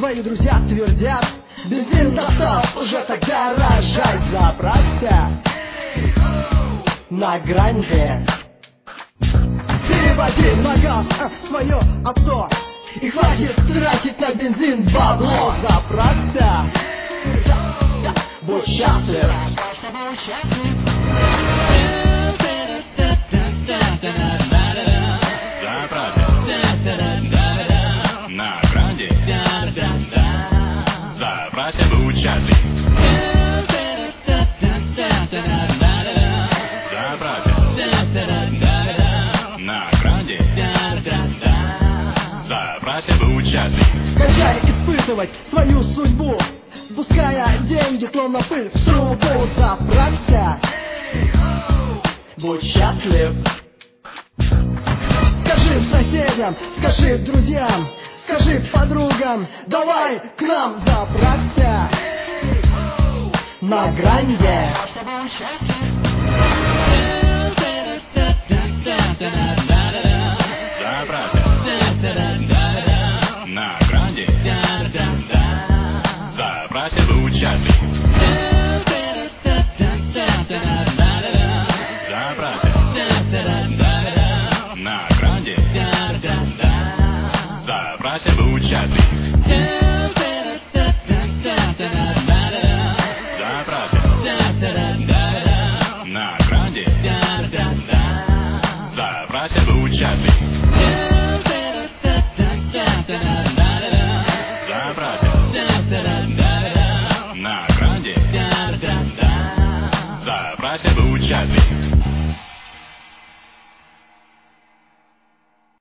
твои друзья твердят: бензин достал, уже тогда рожай, заправься на гранде. Переводи на газ свое авто, и хватит тратить на бензин бабло. Заправься, будь счастлив. Заправься на гранде. Заправься, будь счастлив. Заправься на гранде. Заправься, будь счастлив. Кончай испытывать свою судьбу, спуская деньги словно пыль в трубу. Заправься, будь счастлив. Скажи соседям, скажи друзьям, скажи подругам: давай к нам, заправься на гранде. Заправься на гранде. Заправься, будь счастлив. Заправься на гранде. Заправься, будь счастлив.